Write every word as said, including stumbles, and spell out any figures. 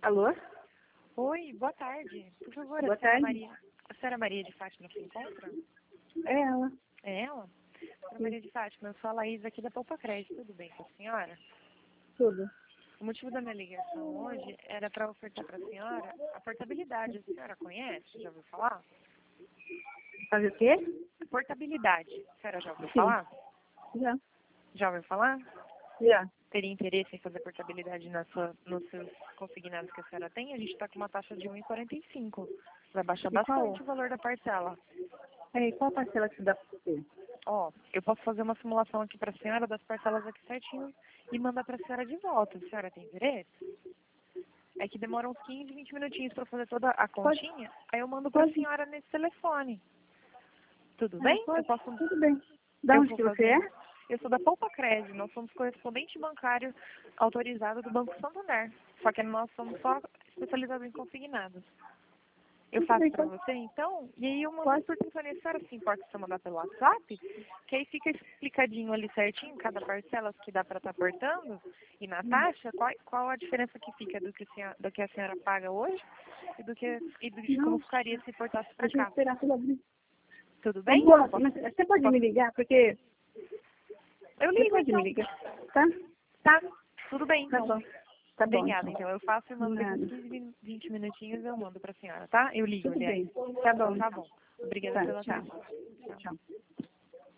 Alô? Oi, boa tarde. Por favor, Boa a senhora tarde. Maria, a senhora Maria de Fátima se encontra? É ela. É ela? Senhora Maria de Fátima, eu sou a Laís aqui da Poupa Crédito, tudo bem com a senhora? Tudo. O motivo da minha ligação hoje era para ofertar para a senhora a portabilidade. A senhora conhece? Já ouviu falar? Fazer o quê? Portabilidade. A senhora já ouviu Sim. falar? Já. Já ouviu falar? Já. Teria interesse em fazer portabilidade na sua, nos seus consignados que a senhora tem? A gente está com uma taxa de um vírgula quarenta e cinco. Vai baixar E qual? bastante o valor da parcela. É, qual parcela que você dá pra você? Ó, eu posso fazer uma simulação aqui para a senhora das parcelas aqui certinho e mandar para a senhora de volta. A senhora tem interesse? É que demora uns quinze, vinte minutinhos para fazer toda a continha, aí eu mando para a Pode. senhora nesse telefone. Tudo Ah, bem? pode. Eu posso... Tudo bem. Da Eu onde vou que você fazer. é? Eu sou da Poupa Crédito, nós somos correspondente bancário autorizado do Banco Santander. Só que nós somos só especializados em consignados. Eu Tudo faço bem, para pode. você, então, e aí eu mando Pode. por telefone. A senhora se importa se eu mandar pelo WhatsApp? Que aí fica explicadinho ali certinho, cada parcela que dá para estar aportando, e na taxa, qual, qual a diferença que fica do que, a senhora, do que a senhora paga hoje e do que e do, de como Não, ficaria se portasse a para gente cá. esperar pela abrir. Tudo Tá bem? bom, Posso, mas você pode me posso... ligar, porque Eu você ligo, pode me então. ligar, tá? Tá, tudo bem, Tá então. bom. Tá bom, Obrigada, então. então. Eu faço e mando daqui uns Nada. quinze, vinte minutinhos eu mando para a senhora, tá? Eu ligo, Tudo aliás. bem. Tá bom. Então tá bom. Obrigada Tá, pela tchau. atenção. Tchau. Tchau.